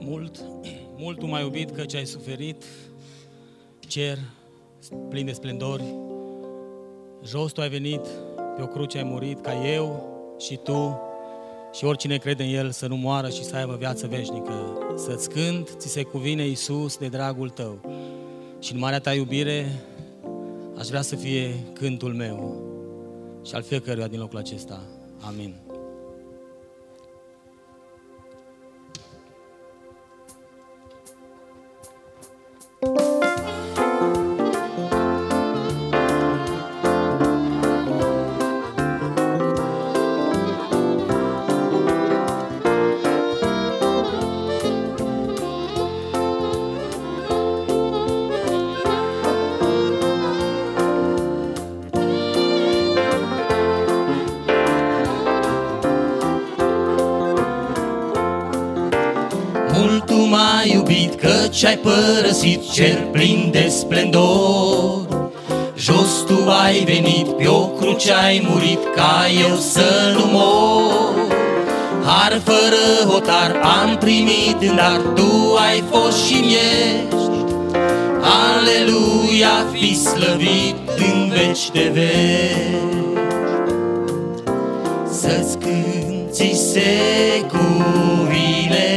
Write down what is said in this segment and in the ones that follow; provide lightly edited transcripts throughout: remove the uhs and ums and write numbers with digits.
Mult tu m-ai iubit căci ai suferit, cer plin de splendori, jos tu ai venit, pe o cruce ai murit, ca eu și tu și oricine crede în El să nu moară și să aibă viață veșnică. Să-ți cânt, ți se cuvine, Iisus, de dragul tău. Și în marea ta iubire aș vrea să fie cântul meu și al fiecăruia din locul acesta. Amin. Mult tu m-ai iubit căci ai părăsit cer plin de splendor. Jos tu ai venit, pe o cruce ai murit, ca eu să nu mor. Har fără hotar am primit în dar, tu ai fost și-mi ești. Aleluia, fi slăvit în veci de veci. Să-ți cânt, ți se cuvine,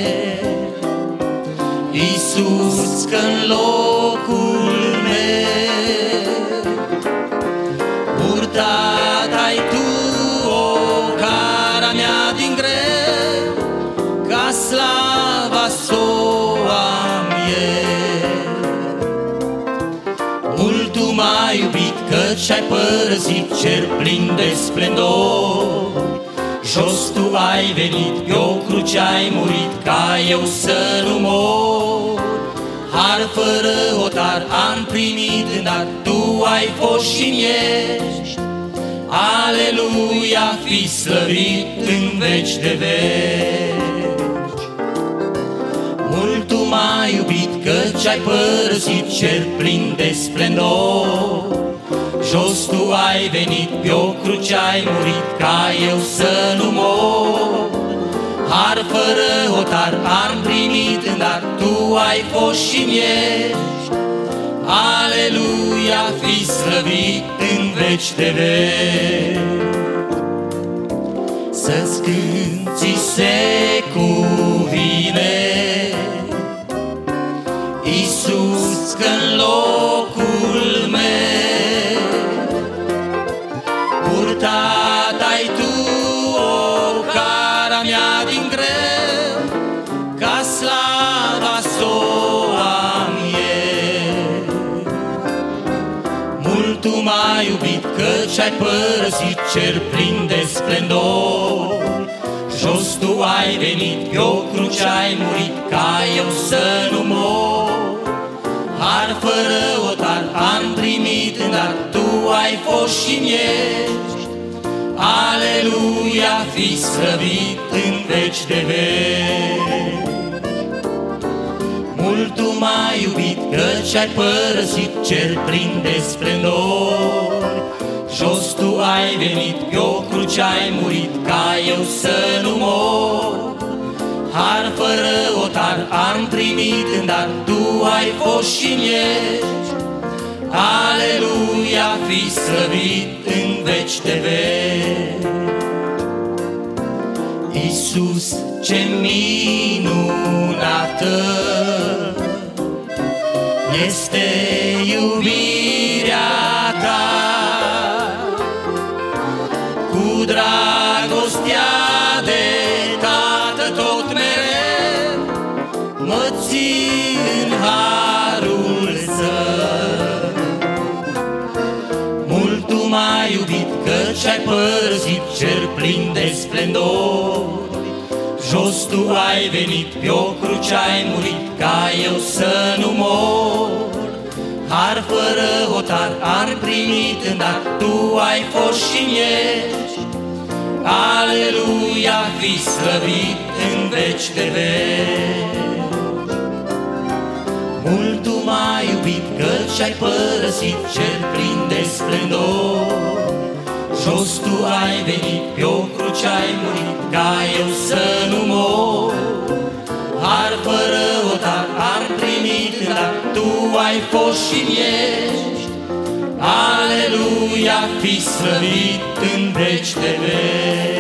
Iisus, că-n locul meu purtat ai tu o cara mea din greu, ca slava s-o am eu. Mult tu m-ai iubit căci ai părăsit cer plin de splendor. Jos tu ai venit, pe o cruce ai murit, ca eu să nu mor. Har fără hotar am primit în dar, tu ai fost și-mi ești. Aleluia, fi slăvit în veci de veci. Mult tu m-ai iubit căci ai părăsit cer plin de splendor. Jos tu ai venit, pe o cruce ai murit, ca eu să nu mor. Har fără hotar am primit în dar, tu ai fost și-mi ești. Aleluia, fi slăvit în veci de veci. Să-ți cânt, ți se cuvine, Iisus, că-n locul meu purtat ai tu o cara mea din greu, ca slava s-o am eu. Mult tu m-ai iubit căci ai părăsit cer plin de splendor. Jos tu ai venit, pe o cruce ai murit, ca eu să nu mor. Har fără hotar am primit în dar, tu ai fost și-mi ești. Aleluia, fi slăvit în veci de veci. Mult tu m-ai iubit căci ai părăsit cer plin de splendor. Jos tu ai venit, pe o cruce ai murit, ca eu să nu mor. Har fără hotar am primit în dar, tu ai fost și-mi ești. Aleluia, fi slăvit în veci de veci. Iisus, ce minunată este iubirea ta, cu dragostea de Tată tot mereu mă ții în harul său. Mult tu m-ai iubit căci ai părăsit cer plin de splendor. Jos tu ai venit, pe o cruce ai murit, ca eu să nu mor. Har fără hotar am primit în dar, tu ai fost și-mi ești. Aleluia, fi slăvit în veci de veci. Mult tu m-ai iubit căci ai părăsit cer plin de splendor. Jos tu ai venit, pe o cruce ai murit, ca eu să nu mor. Har ai fost și ești. Aleluia, fi slăvit în veci de veci.